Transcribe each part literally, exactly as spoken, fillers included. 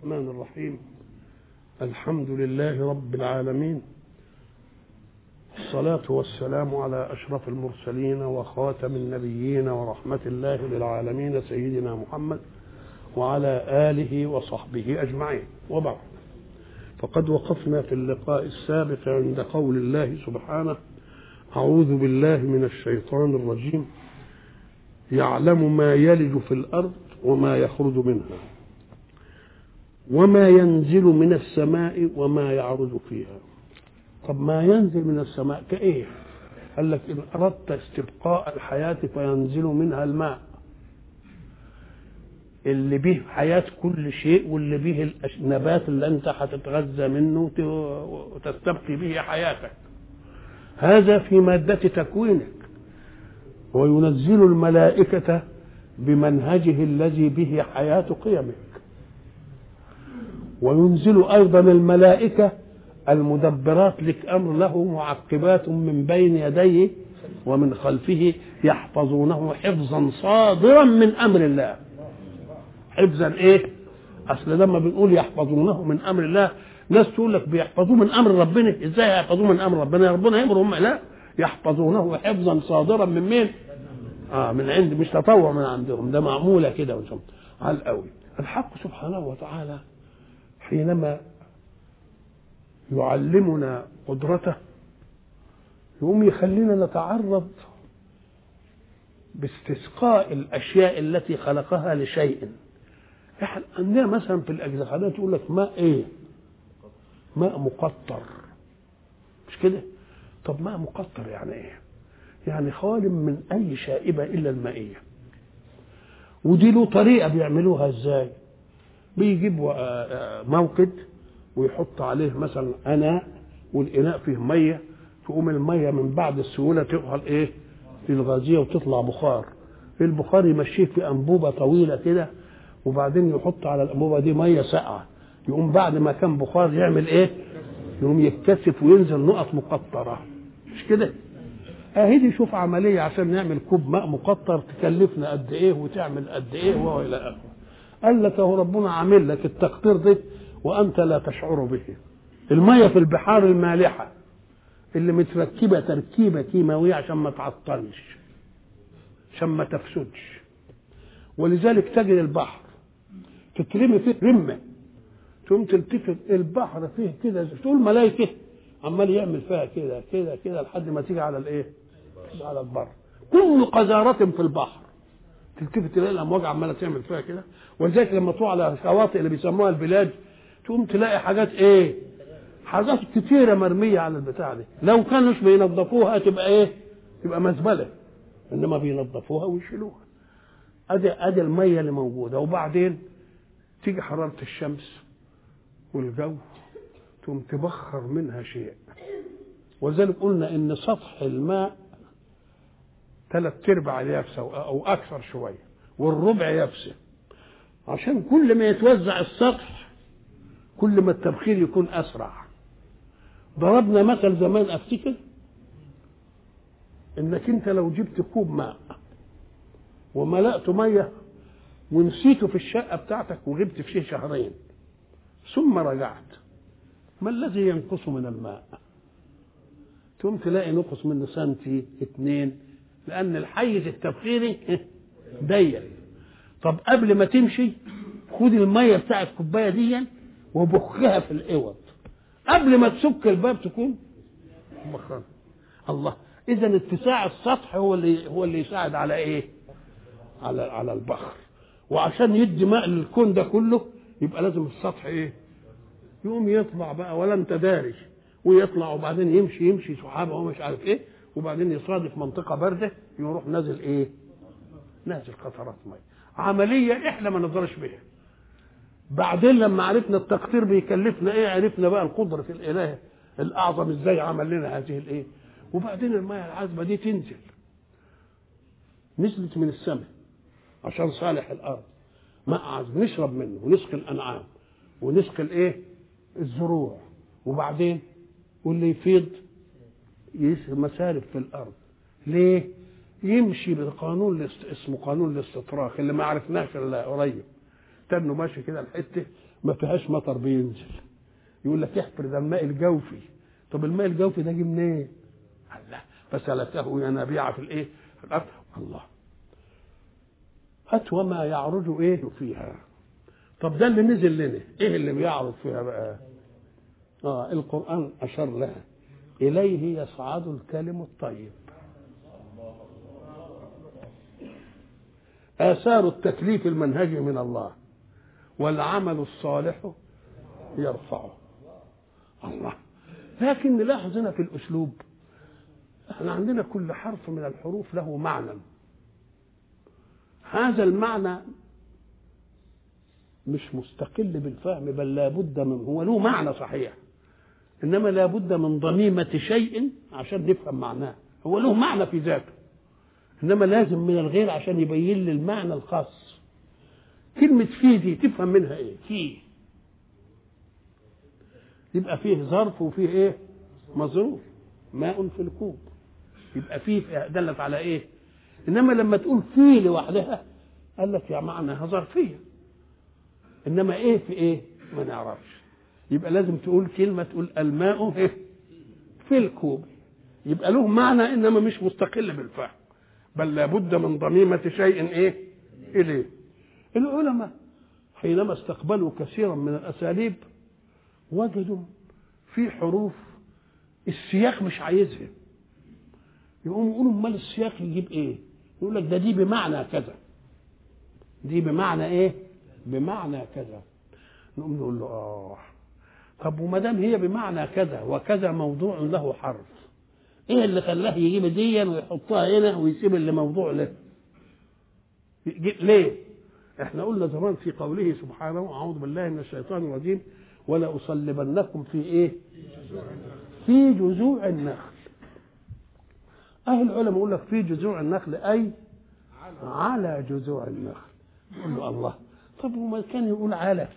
الرحمن الرحيم. الحمد لله رب العالمين، الصلاة والسلام على أشرف المرسلين وخاتم النبيين ورحمة الله للعالمين سيدنا محمد وعلى آله وصحبه أجمعين، وبعد. فقد وقفنا في اللقاء السابق عند قول الله سبحانه: أعوذ بالله من الشيطان الرجيم، يعلم ما يلج في الأرض وما يخرج منها وما ينزل من السماء وما يعرج فيها. طب ما ينزل من السماء كإيه؟ قال لك إن أردت استبقاء الحياة فينزل منها الماء اللي به حياة كل شيء، واللي به النبات اللي أنت هتتغذى منه وتستبقي به حياتك. هذا في مادة تكوينك. وينزل الملائكة بمنهجه الذي به حياة قيمك. وينزل أيضا الملائكة المدبرات لك أمر له معقبات من بين يديه ومن خلفه يحفظونه حفظا صادرا من أمر الله. حفظا إيه؟ أصل لما بنقول يحفظونه من أمر الله، ناس تقول لك بيحفظوه من أمر ربنا. إزاي يحفظوه من أمر ربنا؟ ربنا يأمرهم؟ لا، يحفظونه حفظا صادرا من مين؟ آه من عند، مش تطوع من عندهم، ده معمولة كده على القوي. الحق سبحانه وتعالى حينما يعلمنا قدرته يقوم يخلينا نتعرض باستسقاء الأشياء التي خلقها لشيء. احنا عندنا مثلا في الأجزخانات تقول لك ماء ايه؟ ماء مقطر، مش كده؟ طب ماء مقطر يعني ايه؟ يعني خال من أي شائبة إلا المائية. ودي له طريقة بيعملوها ازاي؟ بيجيبوا موقد ويحط عليه مثلا اناء، والاناء فيه ميه، تقوم الميه من بعد السهوله تدخل ايه؟ في الغازيه وتطلع بخار. البخار يمشيه في انبوبه طويله كده، وبعدين يحط على الانبوبه دي ميه ساقعه، يقوم بعد ما كان بخار يعمل ايه؟ يقوم يتكثف وينزل نقط مقطره، مش كده؟ اهي دي شوف عمليه عشان نعمل كوب ماء مقطر تكلفنا قد ايه وتعمل قد ايه والى اخره. قال لك اهو ربنا عامل لك التقطير ده وانت لا تشعر به. الميه في البحار المالحه اللي متركبه تركيبه كيماويه عشان ما تعطلش، عشان ما تفسدش. ولذلك تجد البحر تترمي فيه رمه، تقوم تلتفت البحر فيه كده تقول ملائكه عمال يعمل فيها كده كده كده لحد ما تيجي على الايه؟ على البر. كل قذاره في البحر تلتفت تلاقي الامواج عماله تعمل فيها كده. ولذلك لما تروح على الشواطئ اللي بيسموها البلاد تقوم تلاقي حاجات ايه؟ حاجات كتيره مرميه على البتاع دي. لو كانوش بينظفوها تبقى ايه؟ تبقى مزبله. انما بينظفوها ويشيلوها. ادي ادي الميه اللي موجوده. وبعدين تيجي حراره الشمس والجو تقوم تبخر منها شيء. ولذلك قلنا ان سطح الماء ثلاث ارباع يابسه او اكثر شويه، والربع يابسه. عشان كل ما يتوزع السطح كل ما التبخير يكون اسرع. ضربنا مثل زمان افتكر انك انت لو جبت كوب ماء وملأته ميه ونسيته في الشقه بتاعتك وغبت فيه شهرين ثم رجعت، ما الذي ينقص من الماء؟ تقوم تلاقي نقص منه سنتي اتنين، لان الحيز التبخيري ضيق. طب قبل ما تمشي خد الميه بتاع الكوبايه دي وبخها في الاوض، قبل ما تسك الباب تكون بخار. الله، اذا اتساع السطح هو اللي هو اللي يساعد على ايه؟ على على البخر. وعشان يدي ماء للكون ده كله يبقى لازم السطح ايه؟ يقوم يطلع بقى ولا انت داري، ويطلع وبعدين يمشي يمشي سحابه ومش عارف ايه، وبعدين يصادف منطقه بارده يروح نازل ايه؟ نازل قطرات ميه. عمليه احنا ما نقدرش بها. بعدين لما عرفنا التقطير بيكلفنا ايه، عرفنا بقى القدره الاله الاعظم ازاي عمل لنا هذه الايه. وبعدين الميه العذبه دي تنزل، نزلت من السماء عشان صالح الارض، ماء عذب نشرب منه ونسقي الانعام ونسقي الايه؟ الزروع. وبعدين واللي يفيض مسارب في الارض. ليه؟ يمشي بقانون اسمه قانون الاستطراق اللي ما عرفناش الا قريب. تنه ماشي كده الحته ما فيهاش مطر بينزل، يقول لك احفر ده الماء الجوفي. طب الماء الجوفي ده جه منين؟ الله، فسلكه ينابيع في الايه؟ في الارض. الله، هات وما يعرج ايه فيها. طب ده اللي نزل لنا، ايه اللي بيعرض فيها بقى؟ اه القرآن اشار لها، اليه يصعد الكلم الطيب. آثار التكليف المنهجي من الله، والعمل الصالح يرفعه. الله. لكن نلاحظ هنا في الأسلوب، احنا عندنا كل حرف من الحروف له معنى، هذا المعنى مش مستقل بالفهم، بل لابد من، هو له معنى صحيح، إنما لابد من ضميمة شيء عشان نفهم معناه. هو له معنى في ذاته، إنما لازم من الغير عشان يبين لي المعنى الخاص. كلمة في دي تفهم منها إيه؟ في يبقى فيه ظرف وفيه إيه؟ مظروف. ماء في الكوب، يبقى فيه دلت على إيه؟ إنما لما تقول في لوحدها قال لك يا معناها ظرفية، إنما إيه في إيه؟ ما نعرفش. يبقى لازم تقول كلمة، تقول الماء إيه؟ في الكوب، يبقى له معنى إنما مش مستقل بالفهم، بل لابد من ضميمة شيء إيه؟ إليه. العلماء حينما استقبلوا كثيرا من الأساليب وجدوا في حروف السياق مش عايزها، يقوموا يقولوا امال السياق يجيب ايه؟ يقول لك ده دي بمعنى كذا، دي بمعنى ايه؟ بمعنى كذا. نقوم نقول له اه طب وما دام هي بمعنى كذا وكذا موضوع له حرف، ايه اللي خلاه يجيب دي ويحطها هنا ويسيب اللي موضوع له؟ ليه؟ احنا قلنا زمان في قوله سبحانه اعوذ بالله من الشيطان الرجيم ولا أصلبنكم في ايه؟ في جذوع النخل. اهل العلماء يقول لك في جذوع النخل اي على جذوع النخل. يقول له الله، طب وما كان يقول على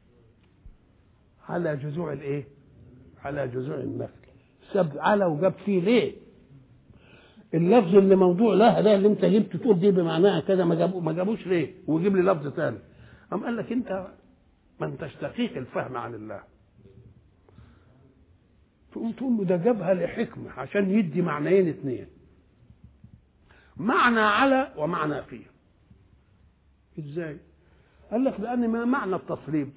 على جذوع الايه؟ على جذوع النخل، ساب على وجاب فيه ليه؟ اللفظ اللي موضوع لها ده اللي انت جبت تقول دي بمعناها كذا ما جابوش ما جابوش ليه؟ وجيب لي لفظ ثاني. قام قال لك انت ما انتش دقيق الفهم عن الله. تقوم تقول له ده جابها لحكمه عشان يدي معنيين اثنين، معنى على ومعنى فيه. ازاي؟ قال لك لان ما معنى التصليب؟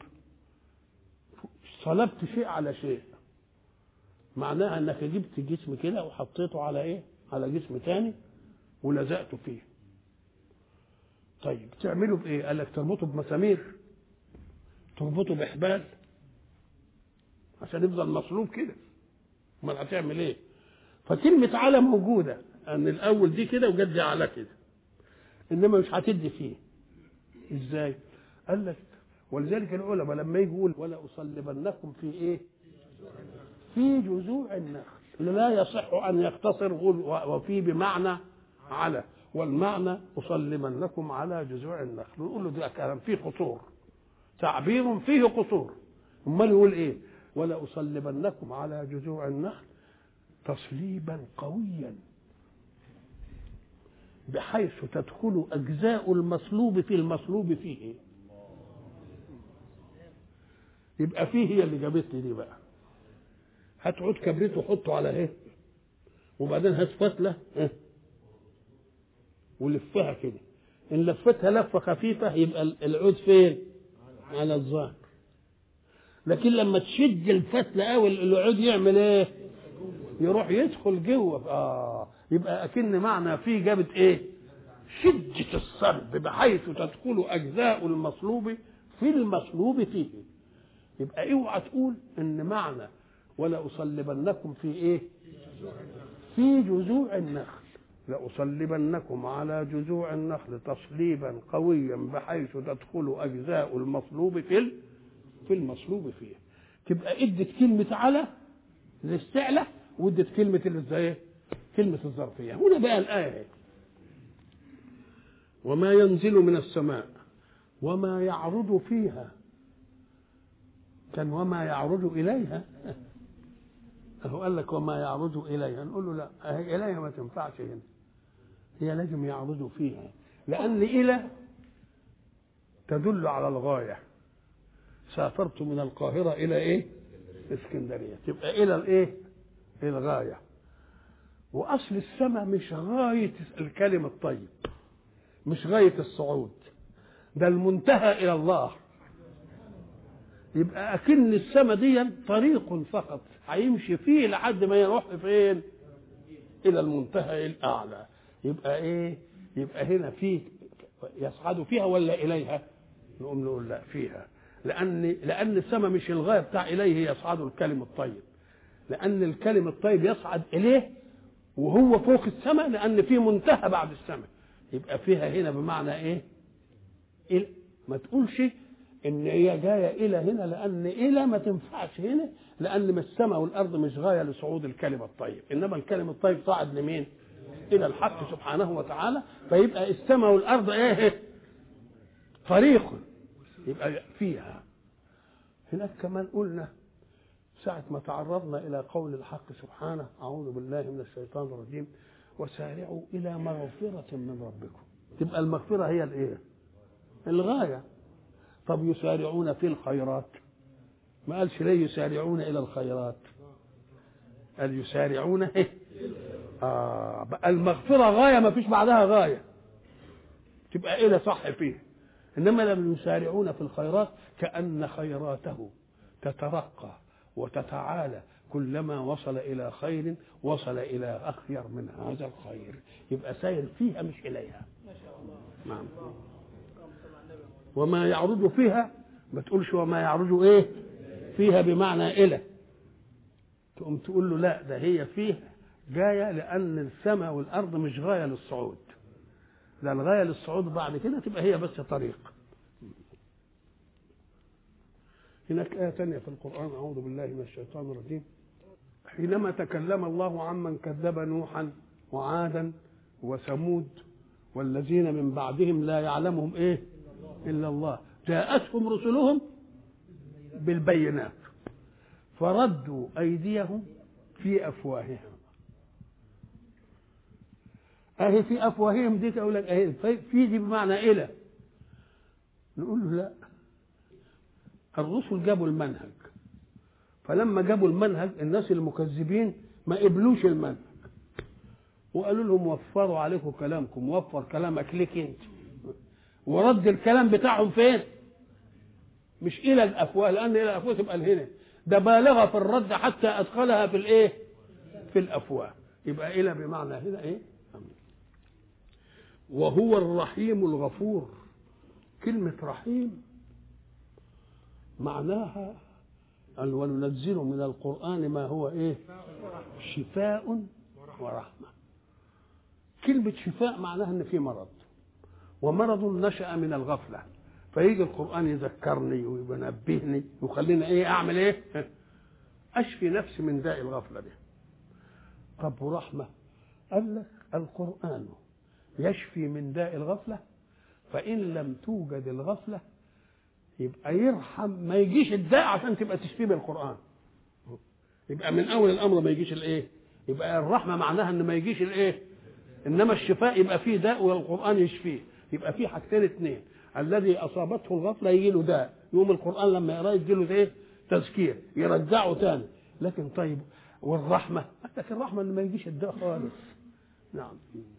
صلبت شيء على شيء، معناها انك جبت جسم كده وحطيته على ايه؟ على جسم تاني ولزقته فيه. طيب تعمله بايه؟ قال لك تربطه بمسامير، تربطه بحبال عشان يفضل مصلوب كده. امال هتعمل ايه؟ فكلمه على موجوده، ان الاول دي كده وجد دي على كده، انما مش هتدي فيه. ازاي؟ قال لك ولذلك العلماء لما يجي يقول ولا اصلبنكم في ايه؟ في جذوع النخل، لا يصح ان يقتصر وفي بمعنى على، والمعنى اصلبنكم على جذوع النخل. نقول له ده كلام فيه قصور، تعبير فيه قصور. امال يقول ايه؟ ولا اصلبنكم على جذوع النخل تصليبا قويا بحيث تدخل اجزاء المصلوب في المصلوب فيه. يبقى فيه هي اللي جابت لي دي بقى. هات عود كبريت وحطه على ايه، وبعدين هات فتله اه ولفها كده. ان لفتها لفه خفيفه يبقى العود فين؟ على الظهر. لكن لما تشد الفتله قوي العود يعمل ايه؟ يروح يدخل جوه. اه يبقى اكن معنى فيه جابت ايه؟ شده الصلب بحيث تدخل اجزاء المصلوب في المصلوب فيه. يبقى اوعى تقول ان معنى ولا اصلبنكم في ايه؟ في جذوع النخل، لأصلبنكم على جذوع النخل تصليبا قويا بحيث تدخل اجزاء المصلوب في في المصلوب فيه. تبقى ادت كلمه على للسعله وادت كلمه الازاي؟ كلمه الظرفيه. هنا بقى الايه وما ينزل من السماء وما يعرض فيها، كان وما يعرض اليها. هو قال لك وما يعرض اليها، نقول له لا اليها ما تنفعش هنا، هي لازم يعرضوا فيها، لان الى تدل على الغايه. سافرت من القاهرة إلى إيه؟ اسكندرية. تبقى إلى الإيه؟ إلى الغاية. وأصل السماء مش غاية الكلم الطيب، مش غاية الصعود، ده المنتهى إلى الله. يبقى أكن السماء دي طريق فقط هيمشي فيه لحد ما يروح فين؟ إلى المنتهى الأعلى. يبقى إيه؟ يبقى هنا فيه يصعد فيها ولا إليها؟ نقوم نقول لا فيها، لأن لأن السماء مش الغاية بتاع إليه يصعد الكلم الطيب، لأن الكلم الطيب يصعد إليه وهو فوق السماء، لأن في منتهى بعد السماء. يبقى فيها هنا بمعنى إيه؟ إلى. ما تقولش إن هي جاية إلى هنا، لأن إلى ما تنفعش هنا، لأن من السماء والأرض مش غاية لصعود الكلم الطيب، إنما الكلم الطيب صعد لمين؟ إلى الحق سبحانه وتعالى. فيبقى السماء والأرض إيه؟ طريق، يبقى فيها. هناك كمان قلنا ساعة ما تعرضنا إلى قول الحق سبحانه: أعوذ بالله من الشيطان الرجيم، وسارعوا إلى مغفرة من ربكم. تبقى المغفرة هي الإيه؟ الغاية. طب يسارعون في الخيرات، ما قالش ليه يسارعون إلى الخيرات، قال يسارعون إيه؟ آه بقى المغفرة غاية، ما فيش بعدها غاية، تبقى إلى صح فيه. إنما لما يسارعون في الخيرات كأن خيراته تترقى وتتعالى، كلما وصل إلى خير وصل إلى أخير من هذا الخير، يبقى سير فيها مش إليها. ما شاء الله. نعم. وما يعرج فيها، ما تقولش وما يعرج إيه فيها بمعنى إلى، تقوم تقول له لا، ده هي فيها جاية لأن السماء والأرض مش غاية للصعود، ده الغاية للصعود بعد كده تبقى هي بس طريق. هناك آية تانية في القرآن: أعوذ بالله من الشيطان الرجيم، حينما تكلم الله عمن كذب نوحا وعادا وثمود والذين من بعدهم لا يعلمهم إيه إلا الله، جاءتهم رسلهم بالبينات فردوا أيديهم في أفواههم. أهي في أفواههم دي تقول لك أهي في دي بمعنى إلى، نقول له لا، الرسل جابوا المنهج، فلما جابوا المنهج الناس المكذبين ما قبلوش المنهج وقالوا لهم وفروا عليكم كلامكم، وفر كلامك ليك انت، ورد الكلام بتاعهم فين؟ مش الى الافواه، لان الى الافواه تبقى هنا، ده بالغ في الرد حتى ادخلها في الايه؟ في الافواه. يبقى الى بمعنى هنا ايه؟ وهو الرحيم الغفور. كلمه رحيم معناها أن وننزل من القرآن ما هو إيه؟ شفاء ورحمة. كلمة شفاء معناها أن في مرض، ومرض نشأ من الغفلة، فيجي القرآن يذكرني وينبهني ويخليني إيه أعمل إيه؟ أشفي نفسي من داء الغفلة دي. طب ورحمة؟ قال لك القرآن يشفي من داء الغفلة، فإن لم توجد الغفلة يبقى يرحم، ما يجيش الداء عشان تبقى تشفيه بالقرآن، يبقى من أول الأمر ما يجيش الإيه؟ يبقى الرحمة معناها إن ما يجيش الإيه؟ إنما الشفاء يبقى فيه داء والقرآن يشفيه، يبقى فيه حاجتين اثنين، الذي أصابته الغفلة يجي له داء، يوم القرآن لما يقرأ يجي له إيه؟ تذكير، يرجعه تاني. لكن طيب والرحمة؟ لكن الرحمة إن ما يجيش الداء خالص. نعم.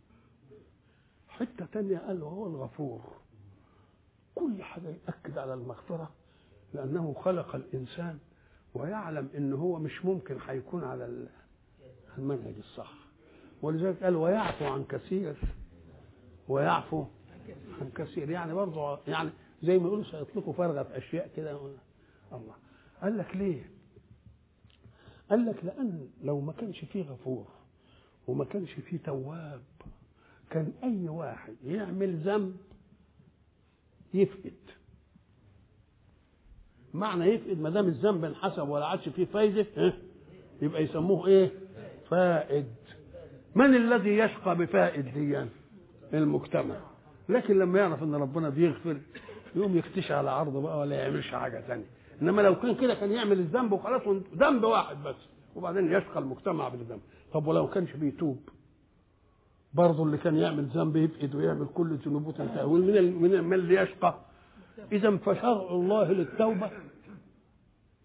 حتة تانية قال هو الغفور. كل حاجة يأكد على المغفرة، لأنه خلق الإنسان ويعلم إن هو مش ممكن هيكون على المنهج الصح، ولذلك قال ويعفو عن كثير ويعفو عن كثير، يعني برضه يعني زي ما يقولوا سيطلقوا فرغة في أشياء كده. الله قال لك ليه؟ قال لك لأن لو ما كانش فيه غفور وما كانش فيه تواب كان أي واحد يعمل ذنب يفقد. معنى يفقد ما دام الذنب انحسب ولا عادش فيه فايده يبقى يسموه ايه؟ فائد. من الذي يشقى بفائد دي؟ المجتمع. لكن لما يعرف ان ربنا بيغفر يقوم يختشي على عرضه بقى ولا يعملش حاجه ثانيه. انما لو كان كده كان يعمل الذنب وخلاص، ذنب واحد بس وبعدين يشقى المجتمع بالذنب. طب ولو كانش بيتوب برضه اللي كان يعمل ذنب يفقد ويعمل كل ذنوبه تنتهي، من من من اللي يشقى؟ اذا فشرع الله للتوبه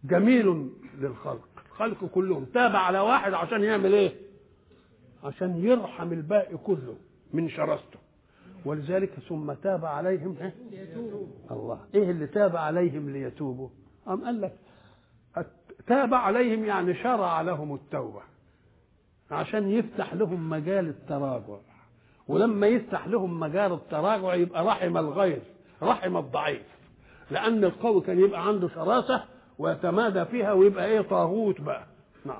جميل للخلق، الخلق كلهم تاب على واحد عشان يعمل ايه؟ عشان يرحم الباقي كله من شرسته. ولذلك ثم تاب عليهم إيه؟ الله. ايه اللي تاب عليهم ليتوبوا؟ أم قال لك تاب عليهم يعني شرع لهم التوبة عشان يفتح لهم مجال التراجع، ولما يفتح لهم مجال التراجع يبقى رحم الغير، رحم الضعيف، لأن القوي كان يبقى عنده شراسة ويتمادى فيها ويبقى ايه؟ طاغوت بقى. نعم.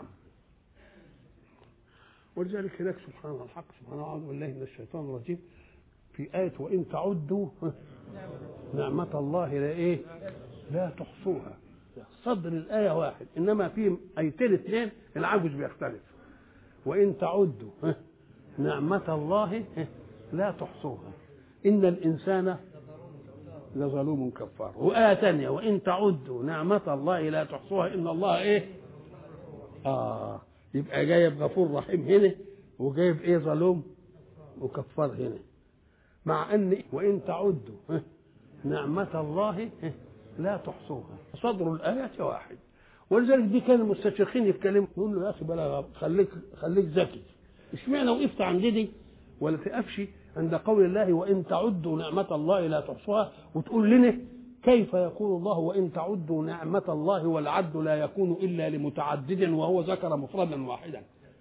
ولذلك هناك سبحان الحق سبحانه أعوذ بالله من الشيطان الرجيم في آية وإن تعدوا نعمة الله لا إيه؟ لا تحصوها. صدر الآية واحد، إنما في آيتين اثنين العجز بيختلف. وإن تعدوا نعمة الله لا تحصوها إن الإنسان لظلوم كفار. وآية ثانية وإن تعدوا نعمة الله لا تحصوها إن الله إيه؟ آه يبقى جايب غفور رحيم هنا وجايب إيه؟ ظلوم وكفار هنا. مع أن وإن تعدوا نعمة الله لا تحصوها صدر الآية واحد. ولذلك دي كان المستشرقين يتكلموا يقول له يا أخي بلا خليك خليك ذكي، اشمعنى وقفت عند دي ولا تقفش عند قول الله وإن تعدوا نعمة الله لا تحصوها، وتقول لنا كيف يقول الله وإن تعدوا نعمة الله والعد لا يكون إلا لمتعدد وهو ذكر مفردا واحدا.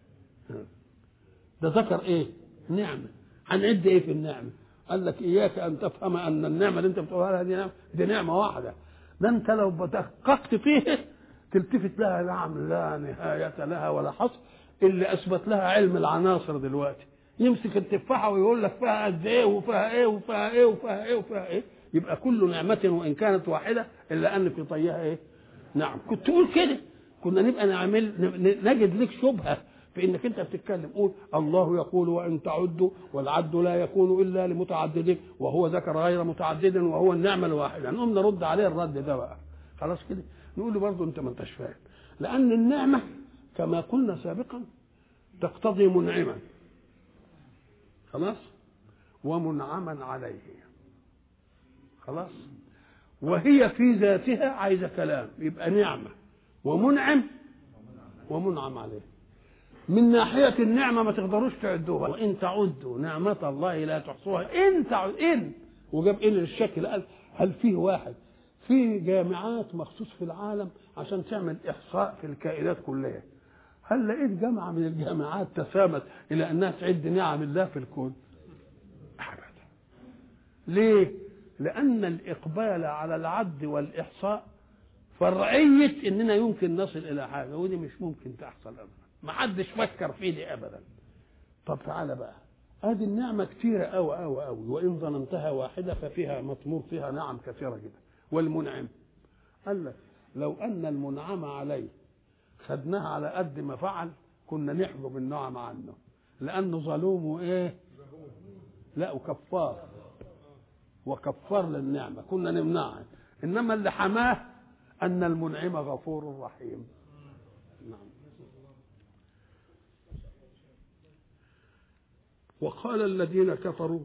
ده ذكر إيه؟ نعمة. هنعد إيه في النعمة؟ قال لك إياك أن تفهم أن النعمة اللي أنت بتقولها دي نعمة، دي نعمة واحدة. ده أنت لو بدققت فيه تلتفت لها نعم لا نهاية لها ولا حصر، اللي أثبت لها علم العناصر دلوقتي. يمسك التفاحة ويقول لك فيها قد إيه وفيها إيه وفيها إيه وفيها إيه وفيها إيه، يبقى كل نعمة وإن كانت واحدة إلا أن في طيها إيه؟ نعم. كنت تقول كده كنا نبقى نعمل نجد لك شبهة في انك انت بتتكلم. قول الله يقول وان تعدوا والعد لا يكون الا لمتعدد وهو ذكر غير متعدد وهو النعمه الواحده. نقوم نرد عليه الرد ده بقى خلاص كده، نقول له برضه انت ما انتش فاهم، لان النعمه كما قلنا سابقا تقتضي منعما خلاص ومنعما عليه خلاص، وهي في ذاتها عايزه كلام، يبقى نعمه ومنعم ومنعم عليه. من ناحية النعمة ما تقدروش تعدوها، وإن تعدوا نعمة الله لا تحصوها. إن تعد إن وجاب إن للشكل، قال هل فيه واحد في جامعات مخصوص في العالم عشان تعمل إحصاء في الكائنات كلها؟ هل لقيت جامعة من الجامعات تسامت إلى أنها تعد نعم الله في الكون؟ أبدا. ليه؟ لأن الإقبال على العد والإحصاء فرعية إننا يمكن نصل إلى حاجة، ودي مش ممكن تحصل أبدا، ما حدش فكر فيه دي ابدا. طب تعالى بقى، ادي النعمه كتيره قوي قوي قوي، وان ظننتها واحده ففيها مطمور فيها نعم كثيره جدا. والمنعم قال لك لو ان المنعم عليه خدناها على قد ما فعل كنا نحجب النعم عنه، لانه ظلوم وايه؟ لا وكفار، وكفار للنعمه كنا نمنعها. انما اللي حماه ان المنعم غفور رحيم. نعم. وقال الذين كفروا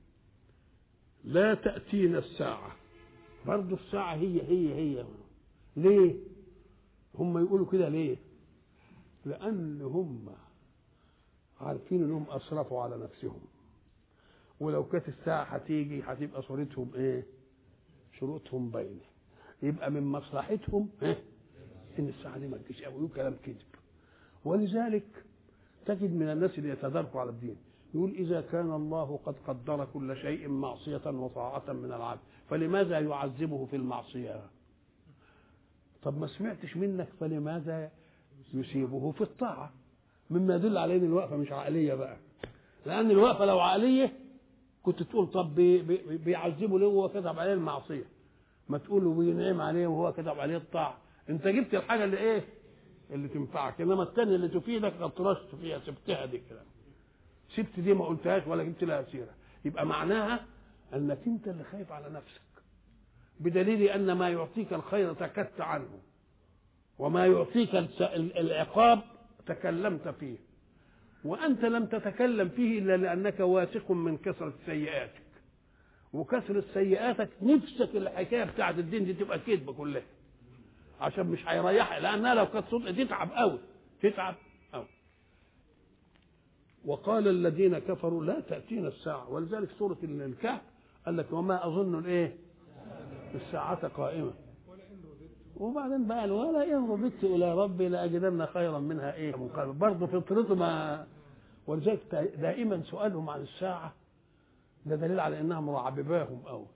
لا تأتينا الساعة، برضو الساعة هي هي هي. ليه هم يقولوا كده؟ ليه؟ لأن هم عارفين انهم أسرفوا على نفسهم، ولو كانت الساعة هتيجي هتبقى صورتهم ايه؟ شروطهم باينة، يبقى من مصلحتهم ايه؟ ان الساعة دي ما تجيش قوي، كلام كذب. ولذلك تجد من الناس اللي يتداركوا على الدين يقول إذا كان الله قد قدر كل شيء معصية وطاعة من العبد فلماذا يعذبه في المعصية؟ طب ما سمعتش منك فلماذا يسيبه في الطاعة؟ مما يدل على ان الوقفة مش عقلية بقى، لأن الوقفة لو عقلية كنت تقول طب بي بي بيعذبه ليه وهو كتب عليه المعصية؟ ما تقوله بينعم عليه وهو كتب عليه الطاعة. انت جبت الحاجة اللي ايه؟ اللي تنفعك، انما الثانية اللي تفيدك غطرشت فيها، سبتها دي كده، سبت دي ما قلتهاش ولا جبت لها سيره. يبقى معناها انك انت اللي خايف على نفسك، بدليل ان ما يعطيك الخير سكت عنه وما يعطيك العقاب تكلمت فيه، وانت لم تتكلم فيه الا لانك واثق من كثره سيئاتك، وكثره سيئاتك نفسك الحكايه بتاعت الدين دي تبقى كذبه كلها عشان مش هيريحها، لانها لو كانت صدق تتعب قوي، تتعب قوي. وقال الذين كفروا لا تأتينا الساعة، ولذلك سورة الكهف قال لك وما أظن الايه الساعة قائمة، وبعدين بقى ولا إن رددت إلى ربي لأجدن خيرا منها ايه منقلبا، برضه فطرته ما. ولذلك دائما سؤالهم عن الساعة ده دليل على انها مرعبباهم قوي،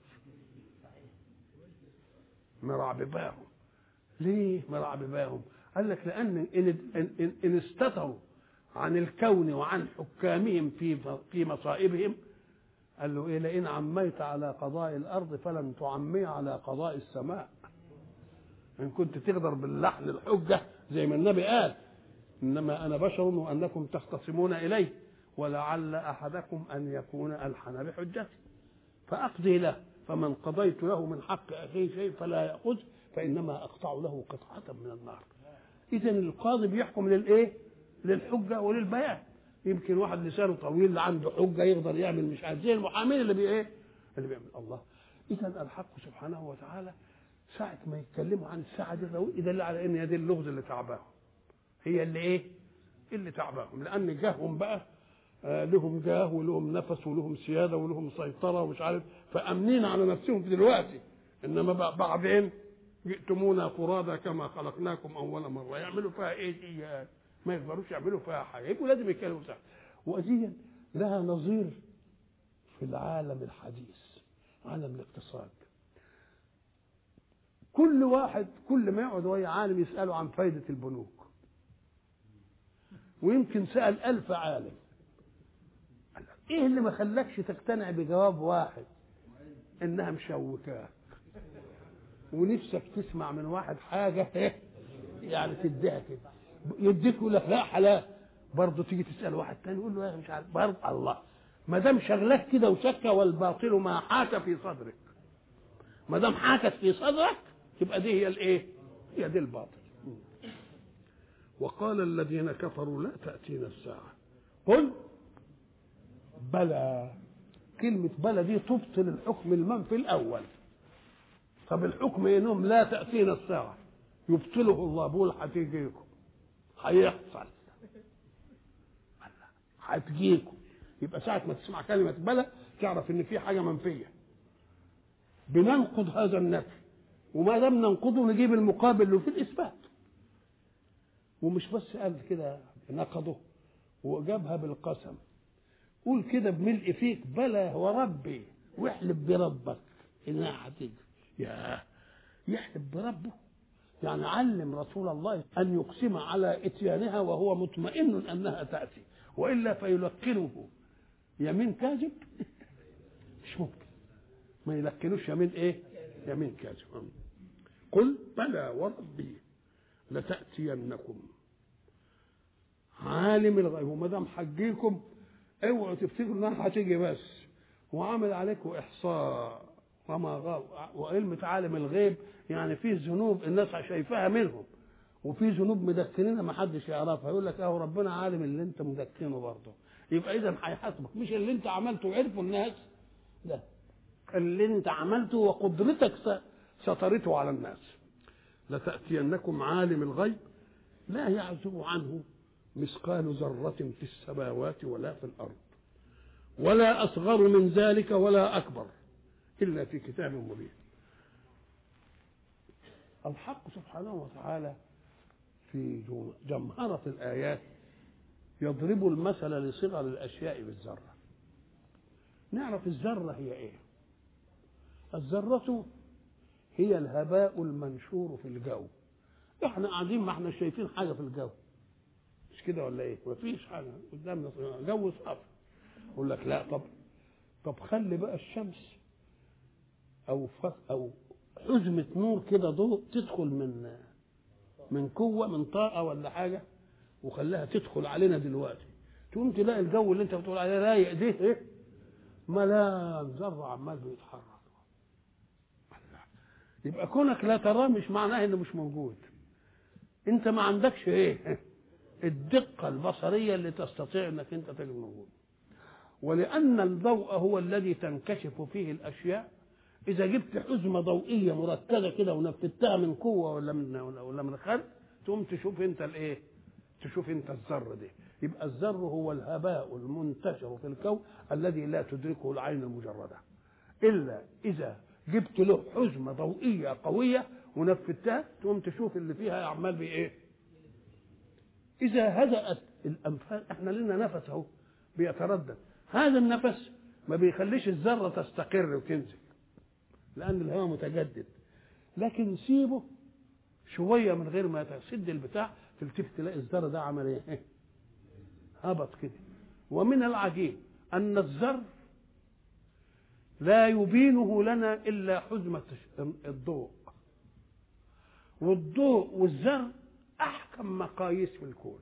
مرعبباهم. ليه مرعبباهم؟ قال لك لان ان ان, إن استتروا عن الكون وعن حكامهم في في مصائبهم، قال له ايه لئن عميت على قضاء الارض فلن تعمي على قضاء السماء. ان كنت تقدر باللحن الحجه زي ما النبي قال انما انا بشر وانكم تختصمون الي ولعل احدكم ان يكون الحن بحجته فاقضي له، فمن قضيت له من حق اخيه شيء فلا ياخذ فانما اقطع له قطعه من النار. اذا القاضي بيحكم للايه؟ للحجه وللبيان. يمكن واحد لسانه طويل عنده حجه يقدر يعمل مش عارف زي المحامين اللي بي ايه اللي بيعمل الله. اذا الحق سبحانه وتعالى ساعه ما يتكلموا عن الساعه دي يدل على ان هي دي اللغز اللي تعباهم، هي اللي ايه اللي تعباهم، لان جاههم بقى آه لهم جاه ولهم نفس ولهم سياده ولهم سيطره ومش عارف، فامنين على نفسهم في دلوقتي، انما بعدين جئتمونا فرادا كما خلقناكم اول مره يعملوا فيها ايه دي؟ ما يقدروش يعملوا فيها حاجه، يبقوا لازم يتكلموا صح. ودي لها نظير في العالم الحديث، عالم الاقتصاد. كل واحد كل ما يقعد ويا عالم يساله عن فايده البنوك، ويمكن سال ألف عالم، ايه اللي ما خلاكش تقتنع بجواب واحد؟ انها مشوكاك ونفسك تسمع من واحد حاجه يعني تديها كده، يديك يقول لك لا حلال، برضه تيجي تسال واحد تاني يقول له يا مش عارف، برضه الله ما دام شغلك كده وشكه والباطل ما حاك في صدرك، ما دام حاكت في صدرك تبقى دي هي الايه؟ هي دي الباطل. وقال الذين كفروا لا تأتينا الساعة قل بلى. كلمة بلى دي تبطل الحكم المنفي الأول. طب الحكم انهم لا تأتينا الساعة يبطله الله، بيقول هتيجيكم، هيحصل، هتجيكم. يبقى ساعة ما تسمع كلمة بلى تعرف ان في حاجة منفية، بننقض هذا النفي، وما دام ننقضه نجيب المقابل له في الإثبات. ومش بس قال كده نقضه وجابها بالقسم، قول كده بملء فيك بلى وربي، واحلف بربك انها هتيجي. يا يحلف بربه، يعني علم رسول الله ان يقسم على اتيانها وهو مطمئن انها تاتي، والا فيلقنه يمين كاذب مش ممكن، ما يلقنوش يمين ايه؟ يمين كاذب. قل بلى وربي لتاتينكم عالم الغيب. وما دام حجيكم اوعوا تفتكروا انها هتيجي بس، وعمل عليكم احصاء وما غاب، وعلم عالم الغيب يعني في ذنوب الناس شايفاها منهم، وفي ذنوب مدكنينها ما حدش يعرفها، يقول لك اهو ربنا عالم اللي انت مدكنه برضه، يبقى اذا هيحاسبك، مش اللي انت عملته عرفوا الناس، لا اللي انت عملته وقدرتك سترته على الناس. لتأتينكم عالم الغيب لا يعزب عنه مثقال ذرة في السماوات ولا في الأرض ولا أصغر من ذلك ولا أكبر إلا في كتاب مبين. الحق سبحانه وتعالى في جمهرة الآيات يضرب المثل لصغر الأشياء بالذرة. نعرف الذرة هي إيه؟ الذرة هي الهباء المنشور في الجو. احنا قاعدين ما احنا شايفين حاجة في الجو، مش كده ولا ايه؟ مفيش حاجة قدامنا، جو صافي. يقول لك لا، طب طب خلي بقى الشمس او ف... او حزمة نور كده ضوء تدخل من من قوة من طاقة ولا حاجة وخلاها تدخل علينا دلوقتي، تقوم تلاقي الجو اللي انت بتقول عليه رايق ده ايه؟ ملان ذرة عمال بيتحرك. يبقى كونك لا تراه مش معناه انه مش موجود، انت ما عندكش ايه؟ الدقة البصرية اللي تستطيع انك انت تجد موجود. ولأن الضوء هو الذي تنكشف فيه الأشياء، اذا جبت حزمه ضوئيه مركزه كده ونفذتها من قوه ولا من ولا من خلق تقوم تشوف انت الايه، تشوف انت الذر دي. يبقى الذر هو الهباء المنتشر في الكون الذي لا تدركه العين المجرده الا اذا جبت له حزمه ضوئيه قويه ونفذتها تقوم تشوف اللي فيها اعمال بايه. اذا هدأت الانفاس، احنا لنا نفس اهو بيتردد، هذا النفس ما بيخليش الذره تستقر وتنزل لان الهواء متجدد، لكن سيبه شويه من غير ما تسد البتاع تلتفت تلاقي الذر ده عمل ايه؟ هبط كده. ومن العجيب ان الذر لا يبينه لنا الا حزمه الضوء، والضوء والذر احكم مقاييس في الكون.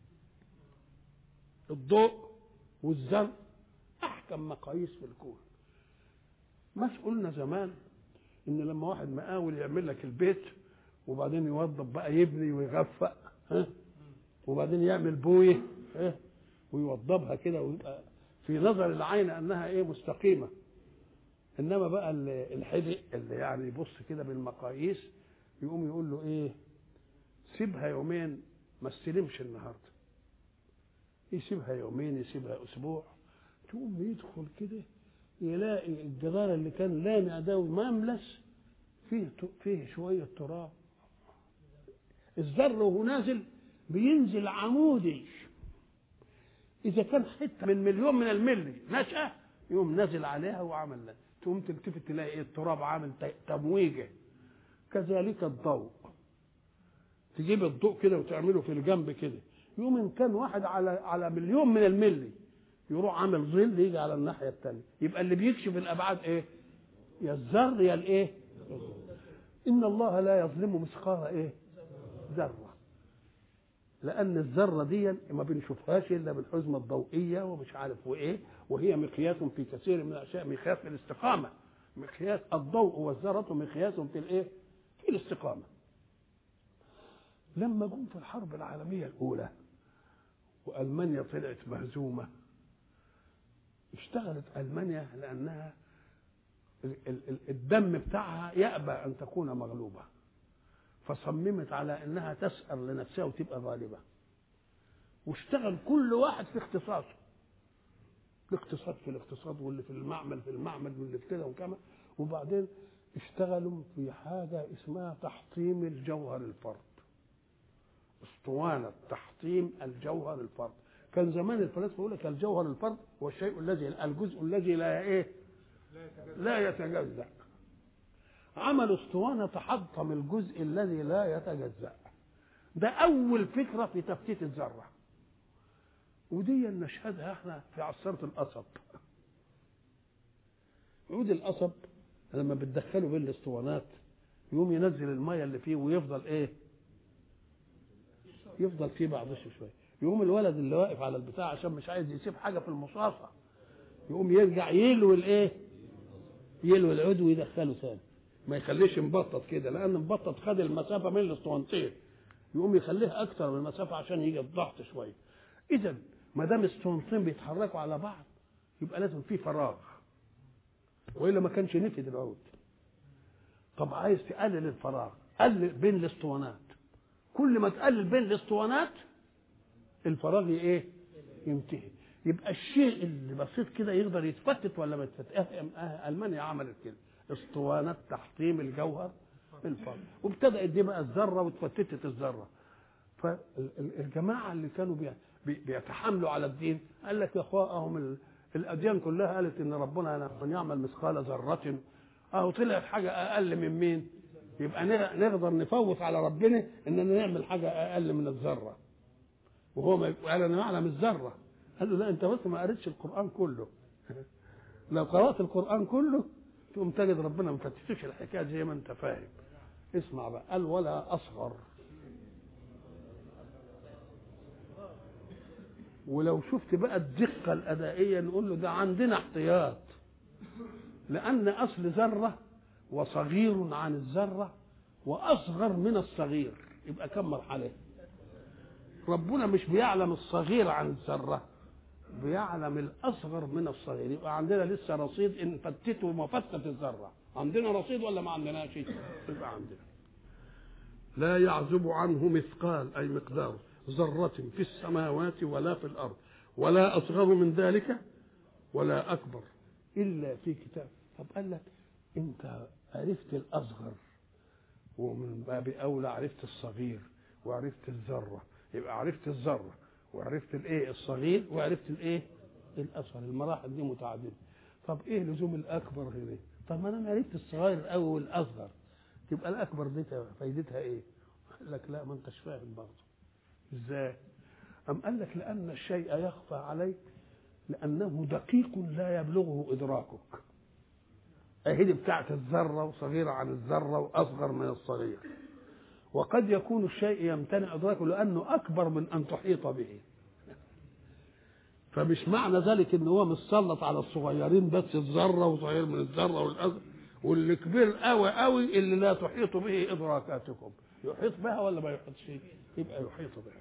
الضوء والذر احكم مقاييس في الكون. مش قلنا زمان ان لما واحد مقاول يعمل لك البيت وبعدين يوضب بقى يبني ويغفق، ها، وبعدين يعمل بويه، ها، ويوضبها كده ويبقى في نظر العين انها ايه مستقيمه، انما بقى الحدق اللي يعني يبص كده بالمقاييس يقوم يقول له ايه، سيبها يومين ما استلمش النهارده، يسيبها يومين يسيبها اسبوع، تقوم يدخل كده يلاقي الجدار اللي كان لامع ده ومملس فيه فيه شويه تراب. الذر وهو نازل بينزل عمودي، اذا كان حته من مليون من الملي نشأة يقوم نازل عليها وعمل لها، تقوم تلتفت تلاقي ايه التراب عامل تمويجه. كذلك الضوء، تجيب الضوء كده وتعمله في الجنب كده، يقوم ان كان واحد على على مليون من الملي يروح عامل ظل يجي على الناحيه الثانيه، يبقى اللي بيكشف الابعاد ايه؟ يا الذر يا الايه؟ ان الله لا يظلم مثقال ايه؟ ذره. لان الذره دي ما بنشوفهاش الا بالحزمه الضوئيه ومش عارف وايه، وهي مقياس في كثير من الاشياء، مقياس في الاستقامه، مقياس الضوء والذره مقياس في الايه؟ في الاستقامه. لما جم في الحرب العالميه الاولى والمانيا طلعت مهزومه، اشتغلت المانيا لانها الدم بتاعها يأبى ان تكون مغلوبه، فصممت على انها تسأر لنفسها وتبقى غالبه، واشتغل كل واحد في اختصاصه، الاقتصاد في الاقتصاد واللي في المعمل في المعمل واللي في كده وكما، وبعدين اشتغلوا في حاجه اسمها تحطيم الجوهر الفرد، اسطوانه تحطيم الجوهر الفرد. كان زمان الفلاسفه يقول لك الجوهر الفرد هو الشيء الذي الجزء الذي لا ايه؟ لا يتجزأ. عملوا اسطوانه تحطم الجزء الذي لا يتجزأ. ده اول فكره في تفتيت الذره، ودي نشهدها احنا في عصاره القصب. عود القصب لما بتدخله بين الاسطوانات يقوم ينزل الميه اللي فيه ويفضل ايه؟ يفضل فيه بعض شويه، يقوم الولد اللي واقف على البتاع عشان مش عايز يسيب حاجه في المصاصه يقوم يرجع يلوي الايه؟ يلوي العود ويدخله ثاني، ما يخليش مبطط كده، لان مبطط خد المسافه من الاسطوانتين، يقوم يخليها اكثر من المسافه عشان يجي الضغط شويه. اذا ما دام الاسطوانتين بيتحركوا على بعض يبقى لازم في فراغ، والا ما كانش نفد العود. طب عايز تقلل الفراغ، قلل بين الاسطوانات، كل ما تقلل بين الاسطوانات الفراغ ايه؟ ينتهي. يبقى الشيء اللي بسيط كده يقدر يتفتت ولا ما يتفتت. المانيا عملت كده اسطوانات تحطيم الجوهر الفرد، وابتدأت دي بقى الذره وتفتتت الذره. فالجماعه اللي كانوا بيتحاملوا على الدين قال لك يا اخواهم الاديان كلها قالت ان ربنا من يعمل مثقال ذره، اهو طلعت حاجه اقل من مين؟ يبقى نقدر نفوت على ربنا اننا نعمل حاجه اقل من الذره، وهو ما قال انا اعلم الذره. قال له لا انت بس ما قريتش القران كله. لو قرات القران كله تقوم تجد ربنا ما فتشش الحكايه زي ما انت فاهم. اسمع بقى، قال ولا اصغر. ولو شفت بقى الدقه الادائيه نقول له ده عندنا احتياط، لان اصل ذره وصغير عن الذره واصغر من الصغير، يبقى كم مرحله؟ ربنا مش بيعلم الصغير عن الذره، بيعلم الاصغر من الصغير، يبقى عندنا لسه رصيد ان فتته وما فتت الذره. عندنا رصيد ولا ما عندناش؟ يبقى عندنا. لا يعزب عنه مثقال أي مقدار ذرة في السماوات ولا في الأرض ولا أصغر من ذلك ولا أكبر إلا في كتاب. طب قال لك أنت عرفت الأصغر ومن باب أولى عرفت الصغير وعرفت الذرة، يبقى عرفت الذرة وعرفت الإيه الصغير وعرفت الإيه الأصغر. المراحل دي متعددة. طب إيه لزوم الأكبر هنا؟ طب ما أنا عرفت الصغير أو والأصغر، تبقى الأكبر دي فايدتها إيه؟ قال لك لا، ما أنتش فاهم برضه. إزاي؟ أم قال لك لأن الشيء يخفى عليك لأنه دقيق لا يبلغه إدراكك. أهدي بتاعت الذرة وصغيرة عن الذرة وأصغر من الصغير، وقد يكون الشيء يمتنع إدراكه لأنه أكبر من أن تحيط به. فمش معنى ذلك إن هو مسلط على الصغيرين بس الذرة وصغير من الذرة والأصغر، واللي كبير قوي قوي اللي لا تحيط به إدراكاتكم يحيط بها ولا ما يحيطش؟ يبقى يحيط بها.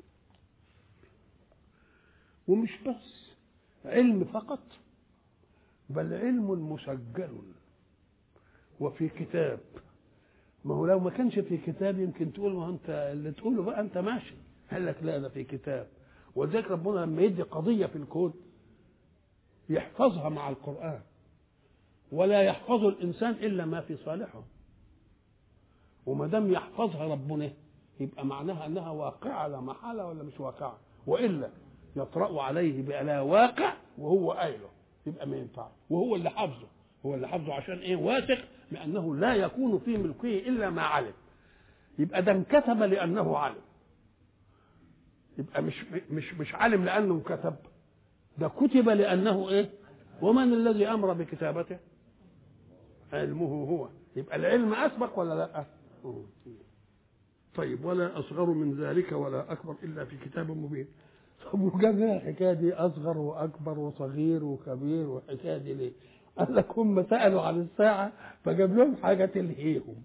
ومش بس علم فقط، بل علم مسجل وفي كتاب. ما هو لو ما كانش في كتاب يمكن تقول ما انت اللي تقوله بقى انت ماشي. قال لك لا، ده في كتاب. وذلك ربنا لما يدي قضيه في الكون يحفظها مع القرآن، ولا يحفظ الانسان الا ما في صالحه. وما دام يحفظها ربنا يبقى معناها انها واقعه لا محاله ولا مش واقعه، والا يطرأ عليه بلا واقع وهو قايله يبقى ما ينفعش. وهو اللي حافظه، هو اللي حافظه عشان ايه؟ واثق لانه لا يكون في ملكه الا ما علم. يبقى ده انكتب لانه علم، يبقى مش مش مش علم لانه انكتب، ده كتب لانه ايه؟ ومن الذي امر بكتابته؟ علمه هو. يبقى العلم اسبق ولا لا؟ طيب ولا اصغر من ذلك ولا اكبر الا في كتاب مبين. طب وجاب لنا الحكايه دي اصغر واكبر وصغير وكبير والحكايه دي ليه؟ قال لك هم سالوا عن الساعه فجاب لهم حاجه تلهيهم.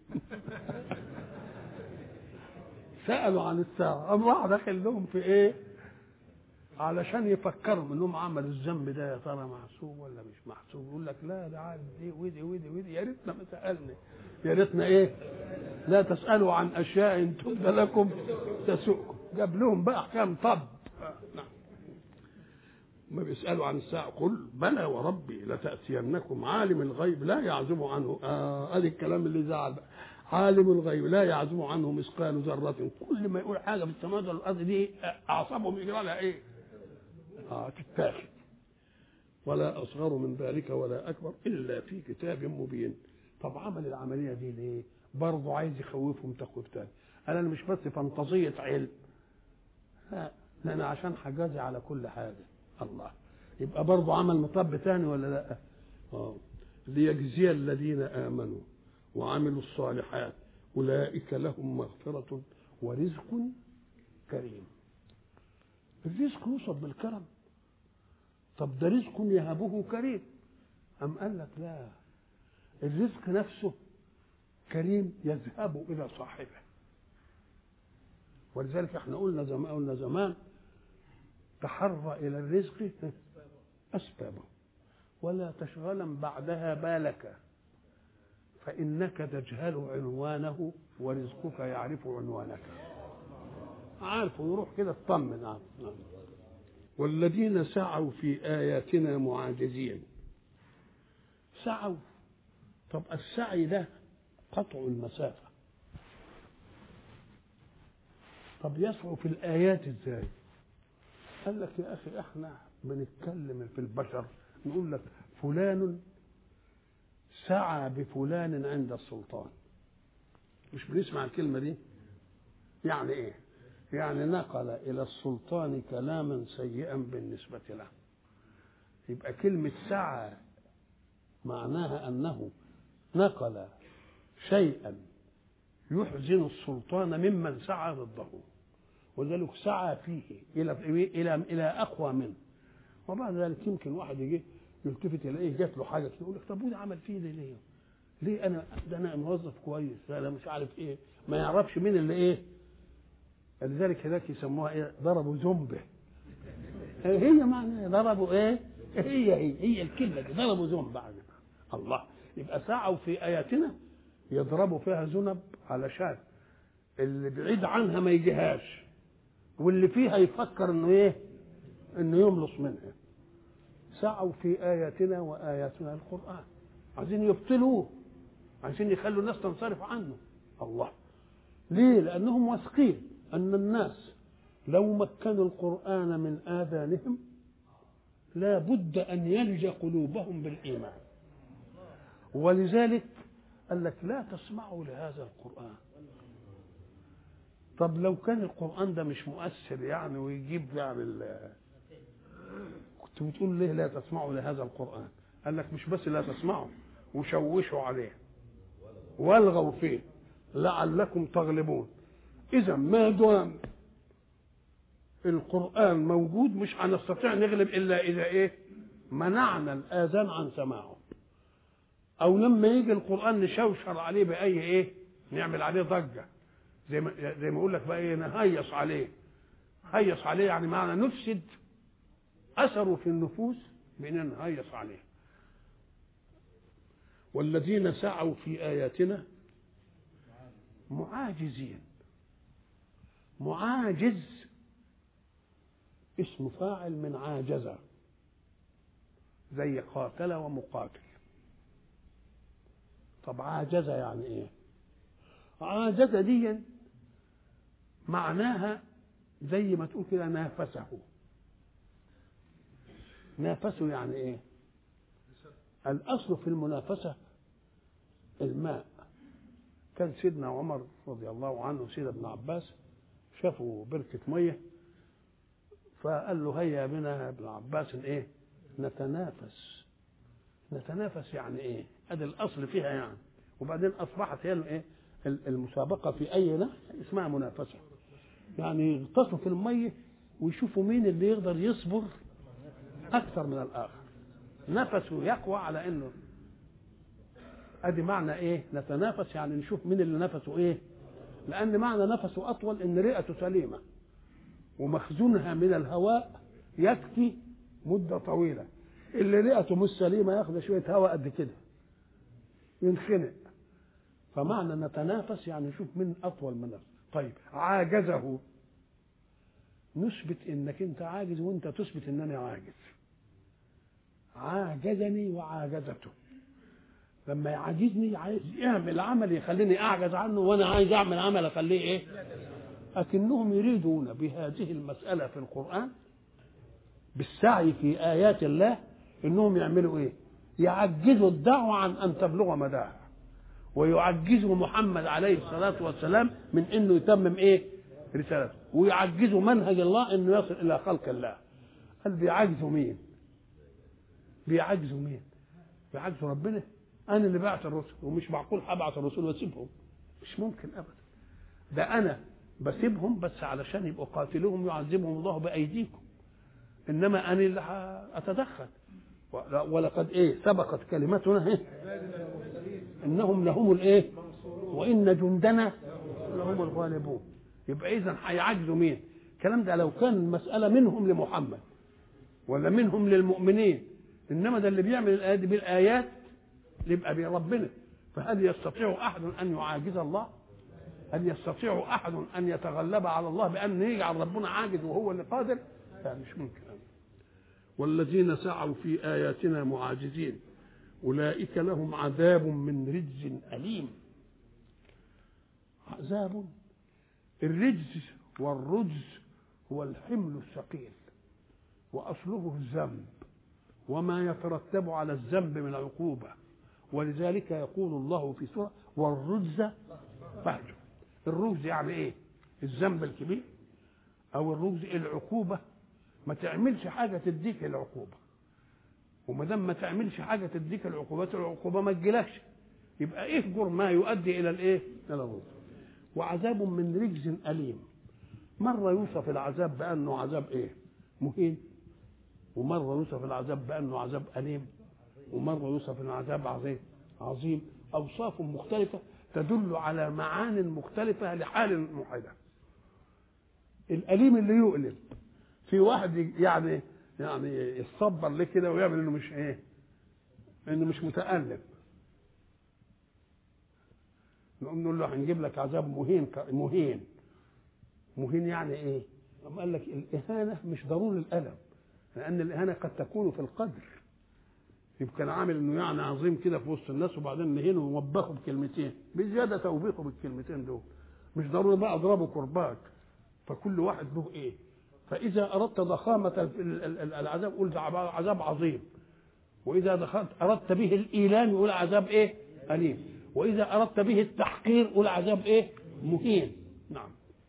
سالوا عن الساعه قام راح داخل لهم في ايه؟ علشان يفكروا انهم عملوا الذنب ده يا ترى محسوب ولا مش محسوب. يقول لك لا ده عارف ايه ودي ودي ودي. يا ريتنا ما سالنا، يا ريتنا ايه؟ لا تسالوا عن اشياء تبد لكم تسؤكم. جاب لهم بقى احكام. طب نعم ما بيسالوا عن الساعه قل بلى وربي لتاتينكم عالم الغيب لا يعزب عنه. اه ادي الكلام اللي زعل بقى. عالم الغيب لا يعزب عنه مثقال ذره. كل ما يقول حاجه في السماء والارض دي اعصابهم يجرى لها ايه؟ اه تتاخد. ولا اصغر من ذلك ولا اكبر الا في كتاب مبين. طب عمل العمليه دي ليه؟ برضه عايز يخوفهم تخويف تاني. انا مش بس فانتظيه علم، لا ده انا عشان حجازي على كل حاجه. الله، يبقى برضه عمل مطب تاني ولا لا؟ اه ليجزي الذين امنوا وعملوا الصالحات اولئك لهم مغفره ورزق كريم. الرزق يوصف بالكرم. طب ده رزق يهبه كريم. أم قال لك لا، الرزق نفسه كريم يذهب إلى صاحبه. ولذلك احنا قلنا زمان قلنا زمان تحرى إلى الرزق أسبابه ولا تشغلا بعدها بالك فإنك تجهل عنوانه ورزقك يعرف عنوانك. عارفه يروح كده اطمن. عارف. والذين سعوا في آياتنا معاجزين. سعوا. طب السعي ده قطع المسافة. طب يسعوا في الآيات ازاي؟ قال لك يا أخي احنا بنتكلم في البشر نقول لك فلان سعى بفلان عند السلطان. مش بنسمع الكلمة دي؟ يعني ايه؟ يعني نقل إلى السلطان كلاما سيئا بالنسبة له. يبقى كلمة سعى معناها أنه نقل شيئا يحزن السلطان ممن سعى ضده، وذلك سعى فيه إلى إلى إلى أقوى منه. وبعد ذلك يمكن واحد يجي يلتفت يلاقيه جات له حاجة يقول لك طب وده عمل فيه ده ليه؟ ليه أنا ده أنا موظف كويس، أنا مش عارف إيه، ما يعرفش مين اللي إيه. لذلك هناك يسموها ايه؟ ضربوا زنبه. هي معنى ضربوا ايه؟ هي هي هي الكلمه دي ضربوا زنبه. الله، يبقى سعوا في آياتنا يضربوا فيها ذنب علشان اللي بعيد عنها ما يجيهاش، واللي فيها يفكر انه ايه؟ انه يملص منها. سعوا في آياتنا وآياتنا القرآن، عايزين يبطلوه، عايزين يخلوا الناس تنصرف عنه. الله ليه؟ لأنهم واثقين أن الناس لو مكنوا القرآن من آذانهم لا بد أن يلج قلوبهم بالإيمان، ولذلك قال لك لا تسمعوا لهذا القرآن. طب لو كان القرآن ده مش مؤثر يعني ويجيب يعني ال... كنت بتقول ليه لا تسمعوا لهذا القرآن؟ قال لك مش بس لا تسمعوا وشوشوا عليه والغوا فيه لعلكم تغلبون. إذا ما دام القرآن موجود مش هنستطيع نغلب إلا إذا إيه؟ منعنا الآذان عن سماعه، أو لما يجي القرآن نشوشر عليه بأي إيه؟ نعمل عليه ضجة، زي ما زي ما أقول لك بقى إيه؟ نهيص عليه. هيص عليه يعني معنى نفسد أثره في النفوس بأن نهيص عليه. والذين سعوا في آياتنا معاجزين. معاجز اسم فاعل من عاجزة، زي قاتل ومقاتل. طب عاجزة يعني ايه؟ عاجزة دي معناها زي ما تقول كده نافسه. نافسه يعني ايه؟ الأصل في المنافسة الماء. كان سيدنا عمر رضي الله عنه سيدنا ابن عباس شافوا بركة مية فقال له هيا بنا ابن عباس ايه؟ نتنافس. نتنافس يعني ايه؟ هذا الأصل فيها يعني. وبعدين أصبحت هي الايه؟ المسابقة في أي نهر اسمها منافسة، يعني يغطسوا في المية ويشوفوا مين اللي يقدر يصبر أكثر من الآخر، نفسه يقوى على إنه. أدي معنى إيه؟ نتنافس، يعني نشوف مين اللي نفسه إيه؟ لأن معنى نفسه أطول إن رئته سليمة ومخزونها من الهواء يكفي مدة طويلة. اللي رئته مش سليمة ياخد شوية هواء قد كده ينخنق. فمعنى نتنافس يعني نشوف مين أطول من نفسه. طيب عاجزه، نثبت إنك أنت عاجز وأنت تثبت إنني عاجز. عاجزني وعاجزته. لما يعاجزني عايز يعمل عمل يخليني أعجز عنه، وأنا عايز أعمل عمل أخليه إيه؟ لكنهم يريدون بهذه المسألة في القرآن بالسعي في آيات الله إنهم يعملوا إيه؟ يعجزوا الدعوة عن أن تبلغ مداها، ويعجزوا محمد عليه الصلاة والسلام من إنه يتمم إيه؟ رسالته، ويعجزوا منهج الله إنه يصل إلى خلق الله. هل بيعجزوا مين؟ بيعجزوا مين؟ بيعجزوا ربنا. أنا اللي بعت الرسل، ومش معقول هبعت الرسل واسيبهم، مش ممكن أبدا. ده أنا بسيبهم بس علشان يبقوا قاتلوهم يعذبهم الله بأيديكم، إنما أنا اللي أتدخل. ولقد إيه سبقت كلمتنا إيه؟ إنهم لهم الإيه؟ وإن جندنا لهم الغالبون. يبقى إذن هيعجزوا مين؟ الكلام ده لو كان المسألة منهم لمحمد ولا منهم للمؤمنين، إنما ده اللي بيعمل الآيات بالآيات يبقى بربنا. فهل يستطيع أحد أن يعاجز الله؟ هل يستطيع أحد أن يتغلب على الله بأن يجعل ربنا عاجز وهو اللي قادر؟ لا، مش ممكن. والذين سعوا في آياتنا معاجزين أولئك لهم عذاب من رجز أليم. عذاب، الرجز والرجز هو الحمل الثقيل، وأصله الذنب وما يترتب على الذنب من عقوبة. ولذلك يقول الله في سورة والرجز فاهجر. الرجز يعني ايه؟ الذنب الكبير، او الرجز العقوبة. ما تعملش حاجة تديك العقوبة، وما دام ما تعملش حاجة تديك العقوبات العقوبة ما تجيلكش، يبقى اهجر ما يؤدي الى الايه؟ الى الرجز. وعذاب من رجز أليم. مرة يوصف العذاب بأنه عذاب ايه؟ مهين، ومرة يوصف العذاب بأنه عذاب أليم، ومرة يوصف العذاب عظيم عظيم. أوصاف مختلفة تدل على معان مختلفة لحال واحدة. الأليم اللي يؤلم، في واحد يعني يعني يتصبر ليه كده ويعمل انه مش ايه؟ انه مش متألم، نقوم نقول له هنجيب لك عذاب مهين مهين مهين يعني ايه؟ قام قال لك الاهانه مش ضروري الالم، لان الاهانه قد تكون في القدر، يمكن عامل انه يعني عظيم كده في وسط الناس وبعدين نهينه ووبخه بكلمتين بزياده توبيخه بالكلمتين دول، مش ضروري بقى اضربه كرباج. فكل واحد له ايه؟ فاذا اردت ضخامه العذاب قول ده عذاب عظيم، واذا دخلت اردت به الايلام يقول عذاب ايه؟ اليم، واذا اردت به التحقير قول عذاب ايه؟ مهين. نعم.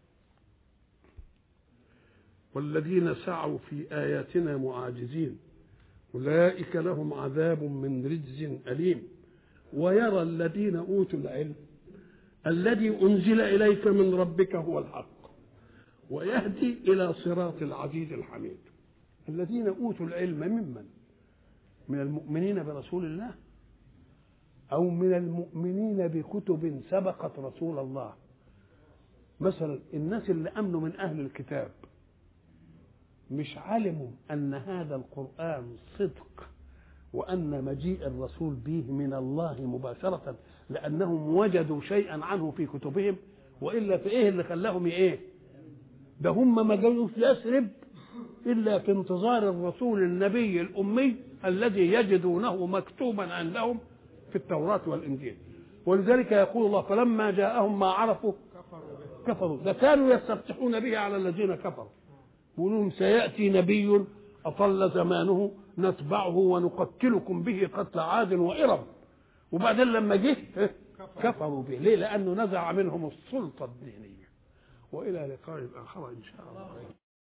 والذين سعوا في آياتنا معاجزين أولئك لهم عذاب من رجز أليم. ويرى الذين أوتوا العلم الذي أنزل إليك من ربك هو الحق ويهدي إلى صراط العزيز الحميد. الذين أوتوا العلم ممن؟ من المؤمنين برسول الله أو من المؤمنين بكتب سبقت رسول الله. مثلا الناس اللي أمنوا من أهل الكتاب مش علموا أن هذا القرآن صدق وأن مجيء الرسول به من الله مباشرة لأنهم وجدوا شيئا عنه في كتبهم، وإلا في إيه اللي خلاهم إيه؟ ده هم ما جاوش يثرب إلا في انتظار الرسول النبي الأمي الذي يجدونه مكتوبا عندهم في التوراة والإنجيل. ولذلك يقول الله فلما جاءهم ما عرفوا كفروا. ده كانوا يستفتحون به على الذين كفروا، يقولون سيأتي نبي أطل زمانه نتبعه ونقتلكم به قتل عاد وإرم، وبعدين لما جه كفروا به. ليه؟ لأنه نزع منهم السلطة الدينية. وإلى لقاء آخر إن شاء الله.